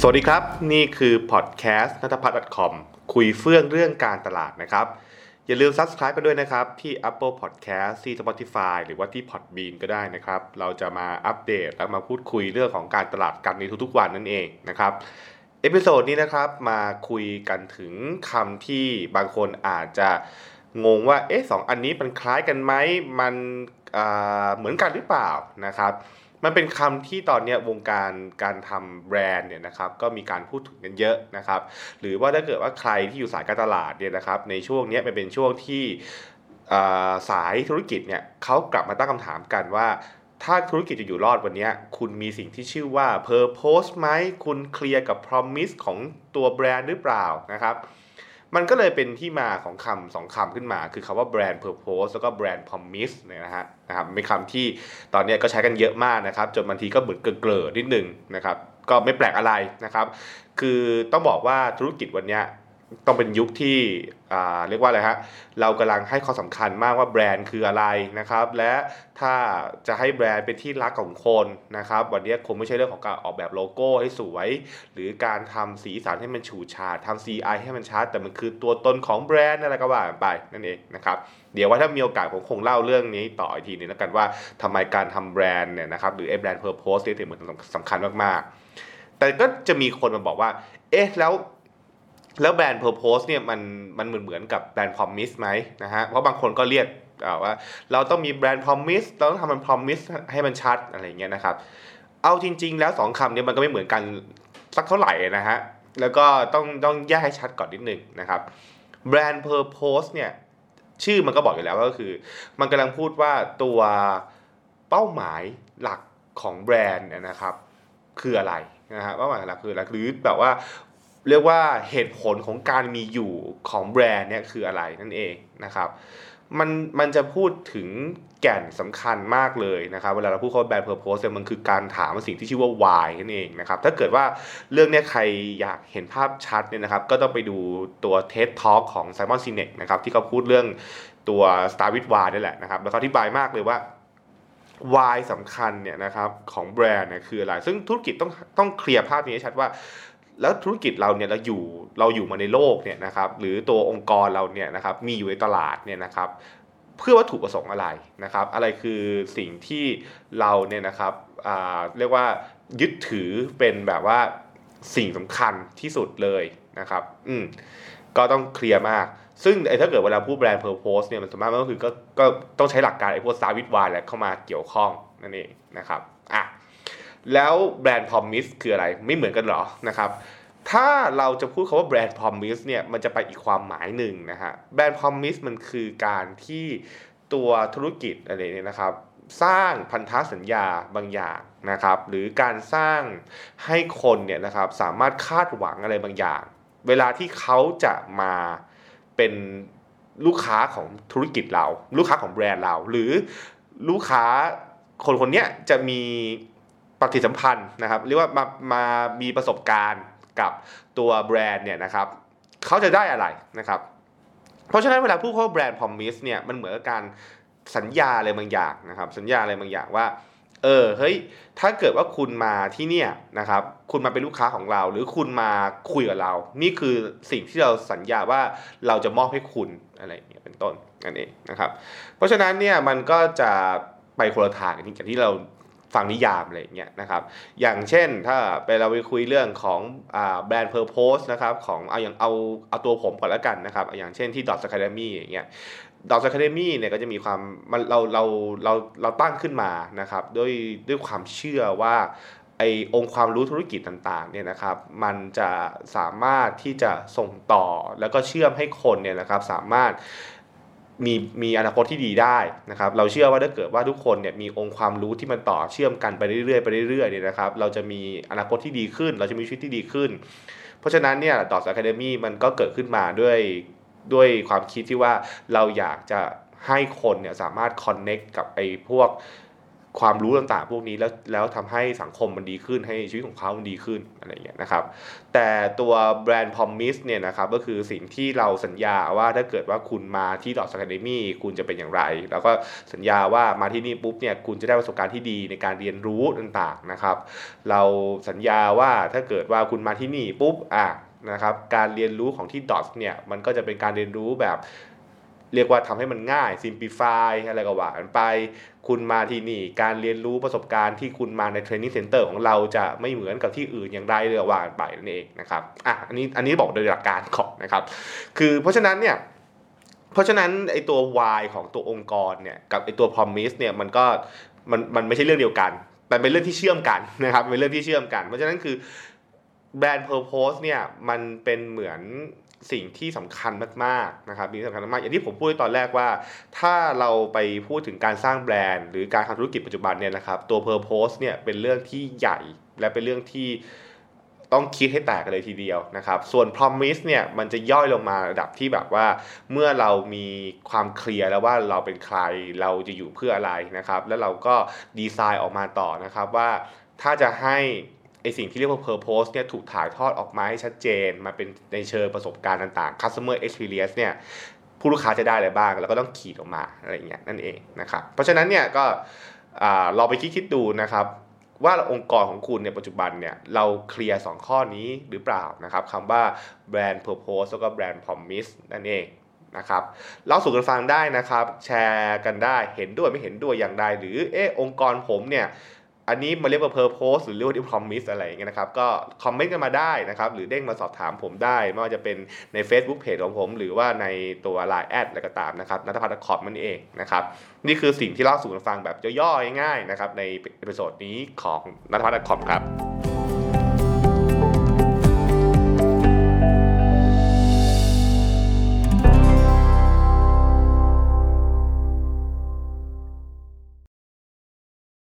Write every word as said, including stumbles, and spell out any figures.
วัสดีครับนี่คือพอดแคสต์นัทพัฒน์ .com คุยเฟื่องเรื่องการตลาดนะครับอย่าลืม Subscribe กันด้วยนะครับที่ Apple Podcast ที่ Spotify หรือว่าที่ Podbean ก็ได้นะครับเราจะมาอัปเดตและมาพูดคุยเรื่องของการตลาดกันในทุกๆวันนั่นเองนะครับเอพิโซดนี้นะครับมาคุยกันถึงคำที่บางคนอาจจะงงว่าเอ๊ะสองอันนี้มันคล้ายกันไหมมันเหมือนกันหรือเปล่านะครับมันเป็นคำที่ตอนนี้วงการการทำแบรนด์เนี่ยนะครับก็มีการพูดถึงกันเยอะนะครับหรือว่าถ้าเกิดว่าใครที่อยู่สายการตลาดเนี่ยนะครับในช่วงนี้มันเป็นช่วงที่สายธุรกิจเนี่ยเขากลับมาตั้งคำถามกันว่าถ้าธุรกิจจะอยู่รอดวันนี้คุณมีสิ่งที่ชื่อว่า Purpose ไหมคุณเคลียร์กับ Promise ของตัวแบรนด์หรือเปล่านะครับมันก็เลยเป็นที่มาของคำสองคำขึ้นมาคือคำว่า brand purpose แล้วก็ brand promise เนี่ยนะฮะนะครับเป็นคำที่ตอนนี้ก็ใช้กันเยอะมากนะครับจนบางทีก็เหมือนเกลอๆนิดนึงนะครับก็ไม่แปลกอะไรนะครับคือต้องบอกว่าธุรกิจวันนี้ต้องเป็นยุคที่อ่าเรียกว่าอะไรฮะเรากำลังให้ความสำคัญมากว่าแบรนด์คืออะไรนะครับและถ้าจะให้แบรนด์เป็นที่รักของคนนะครับวันนี้คงไม่ใช่เรื่องของการออกแบบโลโก้ให้สวยหรือการทำสีสันให้มันฉูดฉาดทำ ซี ไอ ให้มันชัดแต่มันคือตัวตนของแบรนด์อะไรก็ว่าไปนั่นเองนะครับเดี๋ยวว่าถ้ามีโอกาสผมคงเล่าเรื่องนี้ต่ออีกทีนึงแล้วกันว่าทำไมการทำแบรนด์เนี่ยนะครับหรือไอ้แบรนด์ Purpose เนี่ยถึงมันสำคัญมากๆแต่ก็จะมีคนมาบอกว่าเอ๊ะแล้วแล้วแบรนด์ Purpose เนี่ยมันมันเหมือนเหมือนกับแบรนด์ Promise ไหมนะฮะเพราะบางคนก็เรียกว่าเราต้องมีแบรนด์ Promise เราต้องทำมัน Promise ให้มันชัดอะไรอย่างเงี้ยนะครับเอาจริงๆแล้วสองคำนี้มันก็ไม่เหมือนกันสักเท่าไหร่นะฮะแล้วก็ต้องต้องแยกให้ชัดก่อนนิดนึงนะครับแบรนด์ Purpose เนี่ยชื่อมันก็บอกอยู่แล้วก็คือมันกำลังพูดว่าตัวเป้าหมายหลักของแบรนด์เนี่ยนะครับคืออะไรนะฮะเป้าหมายหลักคืออะไรหรือแบบว่าเรียกว่าเหตุผลของการมีอยู่ของแบรนด์เนี่ยคืออะไรนั่นเองนะครับมันมันจะพูดถึงแก่นสำคัญมากเลยนะครับเวลาเราพูดคำว่าแบรนด์ Purpose เนี่ยมันคือการถามสิ่งที่ชื่อว่า why นั่นเองนะครับถ้าเกิดว่าเรื่องนี้ใครอยากเห็นภาพชัดเนี่ยนะครับก็ต้องไปดูตัว TED Talk ของ Simon Sinek นะครับที่เขาพูดเรื่องตัว Start with Why นี่แหละนะครับแล้วเขาอธิบายมากเลยว่า why สำคัญเนี่ยนะครับของแบรนด์เนี่ยคืออะไรซึ่งธุรกิจต้องต้องเคลียร์ภาพนี้ให้ชัดว่าแล้วธุรกิจเราเนี่ยเราอยู่เราอยู่มาในโลกเนี่ยนะครับหรือตัวองค์กรเราเนี่ยนะครับมีอยู่ในตลาดเนี่ยนะครับเพื่อวัตถุประสงค์อะไรนะครับอะไรคือสิ่งที่เราเนี่ยนะครับอ่าเรียกว่ายึดถือเป็นแบบว่าสิ่งสำคัญที่สุดเลยนะครับอืมก็ต้องเคลียร์มากซึ่งไอ้ถ้าเกิดเวลาพูดแบรนด์ Purpose เนี่ยมันสมมติมันก็คือก็ก็ต้องใช้หลักการไอ้พวก Start with Why แหละเข้ามาเกี่ยวข้องนั่นเองนะครับอ่ะแล้วแบรนด์ Promise คืออะไรไม่เหมือนกันหรอนะครับถ้าเราจะพูดคำว่าแบรนด์ Promise เนี่ยมันจะไปอีกความหมายหนึ่งนะฮะแบรนด์ Promise มันคือการที่ตัวธุรกิจอะไรเนี่ยนะครับสร้างพันธสัญญาบางอย่างนะครับหรือการสร้างให้คนเนี่ยนะครับสามารถคาดหวังอะไรบางอย่างเวลาที่เขาจะมาเป็นลูกค้าของธุรกิจเราลูกค้าของแบรนด์เราหรือลูกค้าคนคนนี้จะมีปฏิสัมพันธ์นะครับเรียกว่ามามามีประสบการณ์กับตัวแบรนด์เนี่ยนะครับเขาจะได้อะไรนะครับเพราะฉะนั้นเวลาพูดว่าแบรนด์ Promise เนี่ยมันเหมือนกับการสัญญาอะไรบางอย่างนะครับสัญญาอะไรบางอย่างว่าเออเฮ้ยถ้าเกิดว่าคุณมาที่เนี่ยนะครับคุณมาเป็นลูกค้าของเราหรือคุณมาคุยกับเรานี่คือสิ่งที่เราสัญญาว่าเราจะมอบให้คุณอะไรอย่างเงี้ยเป็นต้นนั่นเองนะครับเพราะฉะนั้นเนี่ยมันก็จะไปคนละทางกันจากที่เราฟังนิยามอะไรอย่างเงี้ยนะครับอย่างเช่นถ้าไปเราไปคุยเรื่องของอ่าแบรนด์ Purpose นะครับของเอาอย่างเอาเอาตัวผมก่อนแล้วกันนะครับอย่างเช่นที่ Dots Academy อย่างเงี้ยDots Academy เนี่ยก็จะมีความมันเราเราเราเราตั้งขึ้นมานะครับด้วยด้วยความเชื่อว่าไอ้องค์ความรู้ธุรกิจต่างๆเนี่ยนะครับมันจะสามารถที่จะส่งต่อแล้วก็เชื่อมให้คนเนี่ยนะครับสามารถมีมีอนาคตที่ดีได้นะครับเราเชื่อว่าถ้าเกิดว่าทุกคนเนี่ยมีองค์ความรู้ที่มันต่อเชื่อมกันไปเรื่อยๆไปเรื่อยๆเนี่ยนะครับเราจะมีอนาคตที่ดีขึ้นเราจะมีชีวิตที่ดีขึ้นเพราะฉะนั้นเนี่ย Dots Academy มันก็เกิดขึ้นมาด้วยด้วยความคิดที่ว่าเราอยากจะให้คนเนี่ยสามารถ connect กับไอ้พวกความรู้ต่างๆพวกนี้แล้วแล้วทำให้สังคมมันดีขึ้นให้ชีวิตของเขามันดีขึ้นอะไรอย่างเงี้ยนะครับแต่ตัวแบรนด์ Promise เนี่ยนะครับก็คือสิ่งที่เราสัญญาว่าถ้าเกิดว่าคุณมาที่ Dots Academy คุณจะเป็นอย่างไรแล้วก็สัญญาว่ามาที่นี่ปุ๊บเนี่ยคุณจะได้ประสบการณ์ที่ดีในการเรียนรู้ต่างๆนะครับเราสัญญาว่าถ้าเกิดว่าคุณมาที่นี่ปุ๊บอ่ะนะครับการเรียนรู้ของที่ Dots เนี่ยมันก็จะเป็นการเรียนรู้แบบเรียกว่าทำให้มันง่าย simplify อะไรก็ว่ากันไปคุณมาที่นี่การเรียนรู้ประสบการณ์ที่คุณมาใน training center ของเราจะไม่เหมือนกับที่อื่นอย่างไรเลยว่ากันไปนั่นเองนะครับอ่ะอันนี้อันนี้บอกโดยหลักการก่อนนะครับคือเพราะฉะนั้นเนี่ยเพราะฉะนั้นไอตัว why ของตัวองค์กรเนี่ยกับไอตัว promise เนี่ยมันก็มันมันไม่ใช่เรื่องเดียวกันมันเป็นเรื่องที่เชื่อมกันนะครับเป็นเรื่องที่เชื่อมกันเพราะฉะนั้นคือแบรนด์ purpose เนี่ยมันเป็นเหมือนสิ่งที่สำคัญมากๆนะครับมีสำคัญมากอย่างที่ผมพูดตอนแรกว่าถ้าเราไปพูดถึงการสร้างแบรนด์หรือการทำธุรกิจปัจจุบันเนี่ยนะครับตัว purpose เนี่ยเป็นเรื่องที่ใหญ่และเป็นเรื่องที่ต้องคิดให้แตกกันเลยทีเดียวนะครับส่วน promise เนี่ยมันจะย่อยลงมาระดับที่แบบว่าเมื่อเรามีความเคลียร์แล้วว่าเราเป็นใครเราจะอยู่เพื่ออะไรนะครับแล้วเราก็ดีไซน์ออกมาต่อนะครับว่าถ้าจะให้ไอสิ่งที่เรียกว่า purpose เนี่ยถูกถ่ายทอดออกมาให้ชัดเจนมาเป็นในเชิงประสบการณ์ต่างๆ customer experience เนี่ยผู้ลูกค้าจะได้อะไรบ้างแล้วก็ต้องขีดออกมาอะไรอย่างเงี้ยนั่นเองนะครับเพราะฉะนั้นเนี่ยก็ลองไปคิดๆดูนะครับว่าองค์กรของคุณในปัจจุบันเนี่ยเราเคลียร์สองข้อนี้หรือเปล่านะครับคำว่า brand purpose แล้วก็ brand promise นั่นเองนะครับเล่าสู่กันฟังได้นะครับแชร์กันได้เห็นด้วยไม่เห็นด้วยอย่างใดหรือเออองค์กรผมเนี่ยอันนี้มาเรียกว่า purpose หรือเรียกว่า promise อะไรอย่างเงี้ยนะครับก็คอมเมนต์กันมาได้นะครับหรือเด้งมาสอบถามผมได้ไม่ว่าจะเป็นใน Facebook Page ของผมหรือว่าในตัว ไลน์ แอดอะไรก็ตามนะครับณัฐพัฒน์ .com นั่นเองนะครับนี่คือสิ่งที่เล่าสู่กันฟังแบบย่อๆง่ายๆนะครับในเอพิโซดนี้ของณัฐพัฒน์ .com ครับ